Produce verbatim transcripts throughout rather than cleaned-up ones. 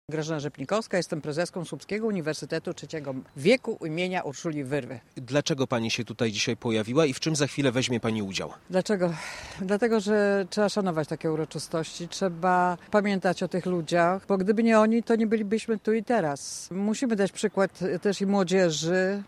Grażyna Rzepnikowska, jestem prezeską Słupskiego Uniwersytetu Trzeciego Wieku imienia Urszuli Wyrwy. Dlaczego pani się tutaj dzisiaj pojawiła i w czym za chwilę weźmie pani udział? Dlaczego? Dlatego, że trzeba szanować takie uroczystości, trzeba pamiętać o tych ludziach, bo gdyby nie oni, to nie bylibyśmy tu i teraz. Musimy dać przykład też i młodzieży,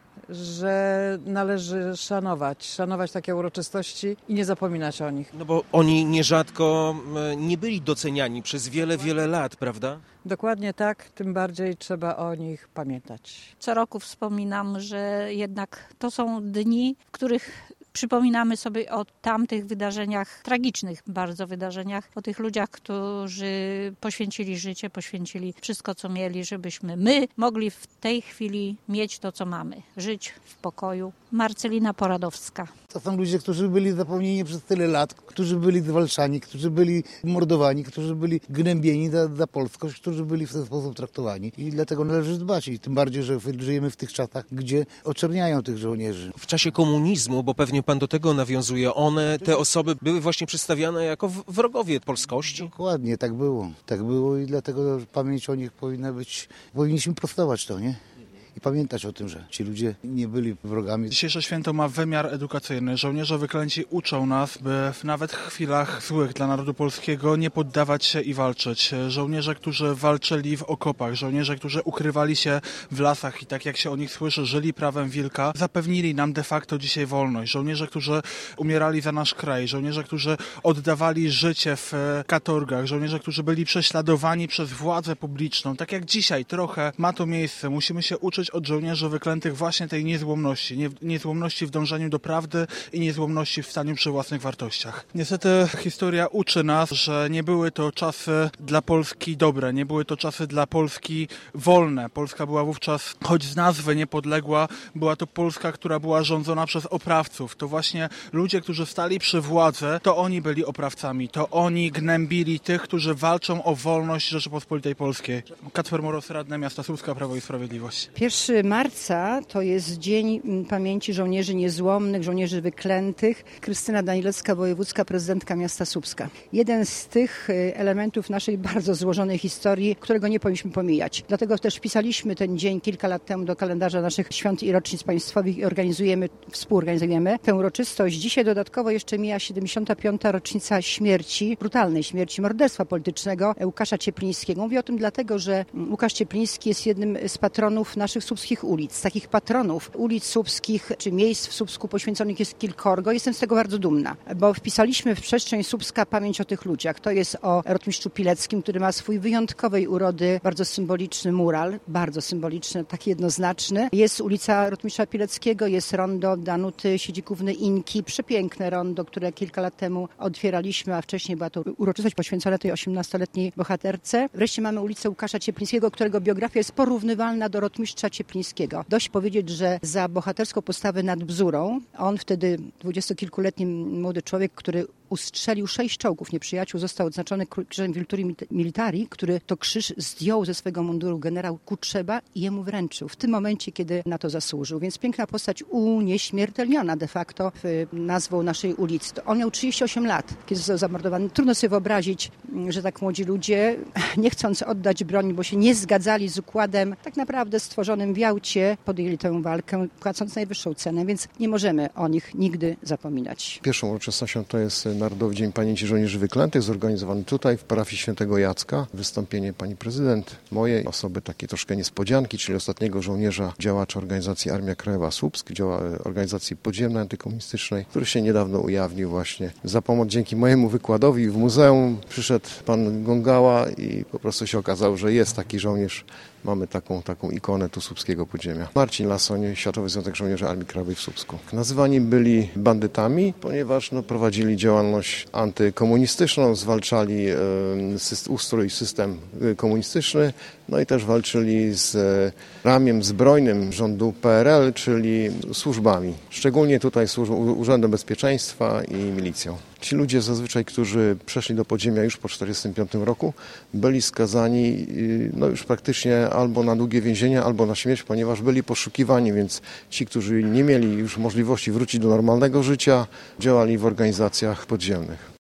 że należy szanować, szanować takie uroczystości i nie zapominać o nich. No bo oni nierzadko nie byli doceniani przez wiele, wiele lat, prawda? Dokładnie tak, tym bardziej trzeba o nich pamiętać. Co roku wspominam, że jednak to są dni, w których przypominamy sobie o tamtych wydarzeniach, tragicznych bardzo wydarzeniach, o tych ludziach, którzy poświęcili życie, poświęcili wszystko, co mieli, żebyśmy my mogli w tej chwili mieć to, co mamy. Żyć w pokoju. Marcelina Poradowska. To są ludzie, którzy byli zapomnieni przez tyle lat, którzy byli zwalczani, którzy byli mordowani, którzy byli gnębieni za, za polskość, którzy byli w ten sposób traktowani. I dlatego należy dbać. I tym bardziej, że żyjemy w tych czasach, gdzie oczerniają tych żołnierzy. W czasie komunizmu, bo pewnie pan do tego nawiązuje, one, te osoby były właśnie przedstawiane jako wrogowie polskości? Dokładnie, tak było. Tak było i dlatego pamięć o nich powinna być, powinniśmy prostować to, nie? I pamiętać o tym, że ci ludzie nie byli wrogami. Dzisiejsze święto ma wymiar edukacyjny. Żołnierze wyklęci uczą nas, by w nawet chwilach złych dla narodu polskiego nie poddawać się i walczyć. Żołnierze, którzy walczyli w okopach, żołnierze, którzy ukrywali się w lasach i tak jak się o nich słyszy, żyli prawem wilka, zapewnili nam de facto dzisiaj wolność. Żołnierze, którzy umierali za nasz kraj, żołnierze, którzy oddawali życie w katorgach, żołnierze, którzy byli prześladowani przez władzę publiczną. Tak jak dzisiaj trochę ma to miejsce. Musimy się uczyć od żołnierzy wyklętych właśnie tej niezłomności. Nie, niezłomności w dążeniu do prawdy i niezłomności w staniu przy własnych wartościach. Niestety historia uczy nas, że nie były to czasy dla Polski dobre, nie były to czasy dla Polski wolne. Polska była wówczas, choć z nazwy niepodległa, była to Polska, która była rządzona przez oprawców. To właśnie ludzie, którzy stali przy władzy, to oni byli oprawcami, to oni gnębili tych, którzy walczą o wolność Rzeczypospolitej Polskiej. Kacper Moros, radny miasta Słupska, Prawo i Sprawiedliwość. pierwszego marca to jest Dzień Pamięci Żołnierzy Niezłomnych, Żołnierzy Wyklętych. Krystyna Danilecka, wojewódzka prezydentka miasta Słupska. Jeden z tych elementów naszej bardzo złożonej historii, którego nie powinniśmy pomijać. Dlatego też wpisaliśmy ten dzień kilka lat temu do kalendarza naszych świąt i rocznic państwowych i organizujemy, współorganizujemy tę uroczystość. Dzisiaj dodatkowo jeszcze mija siedemdziesiąta piąta rocznica śmierci, brutalnej śmierci, morderstwa politycznego Łukasza Cieplińskiego. Mówię o tym dlatego, że Łukasz Ciepliński jest jednym z patronów naszych słupskich ulic. Takich patronów ulic słupskich czy miejsc w Słupsku poświęconych jest kilkorgo. Jestem z tego bardzo dumna, bo wpisaliśmy w przestrzeń Słupska pamięć o tych ludziach. To jest o rotmistrzu Pileckim, który ma swój wyjątkowej urody, bardzo symboliczny mural, bardzo symboliczny, taki jednoznaczny. Jest ulica rotmistrza Pileckiego, jest rondo Danuty Siedzikówny-Inki, przepiękne rondo, które kilka lat temu otwieraliśmy, a wcześniej była to uroczystość poświęcona tej osiemnastoletniej bohaterce. Wreszcie mamy ulicę Łukasza Cieplińskiego, którego biografia jest porównywalna do rotmistrza Cieplińskiego. Dość powiedzieć, że za bohaterską postawę nad Bzurą, on wtedy dwudziestokilkuletni młody człowiek, który ustrzelił sześć czołgów nieprzyjaciół, został odznaczony krzyżem Virturi Militari, który to krzyż zdjął ze swego munduru generał Kutrzeba i jemu wręczył w tym momencie, kiedy na to zasłużył. Więc piękna postać unieśmiertelniona de facto nazwą naszej ulicy. To on miał trzydzieści osiem lat, kiedy został zamordowany. Trudno sobie wyobrazić, że tak młodzi ludzie, nie chcąc oddać broni, bo się nie zgadzali z układem tak naprawdę stworzonym w Jałcie, podjęli tę walkę, płacąc najwyższą cenę, więc nie możemy o nich nigdy zapominać. Pierwszą uroczystością to jest Narodowy Dzień Pamięci Żołnierzy Wyklętych, zorganizowany tutaj w parafii Świętego Jacka. Wystąpienie pani prezydent, mojej osoby, takie troszkę niespodzianki, czyli ostatniego żołnierza, działacza organizacji Armia Krajowa Słupsk, działa organizacji podziemnej, antykomunistycznej, który się niedawno ujawnił właśnie. Za pomoc dzięki mojemu wykładowi w muzeum przyszedł pan Gongała i po prostu się okazało, że jest taki żołnierz. Mamy taką, taką ikonę tu słupskiego podziemia. Marcin Lasoń, Światowy Związek Żołnierzy Armii Krajowej w Słupsku. Nazywani byli bandytami, ponieważ no, prowadzili działalność antykomunistyczną, zwalczali e, syst, ustrój, system komunistyczny, no i też walczyli z e, ramieniem zbrojnym rządu P R L, czyli służbami. Szczególnie tutaj służbą Urzędem Bezpieczeństwa i milicją. Ci ludzie zazwyczaj, którzy przeszli do podziemia już po tysiąc dziewięćset czterdziestym piątym roku, byli skazani no już praktycznie albo na długie więzienie, albo na śmierć, ponieważ byli poszukiwani, więc ci, którzy nie mieli już możliwości wrócić do normalnego życia, działali w organizacjach podziemnych.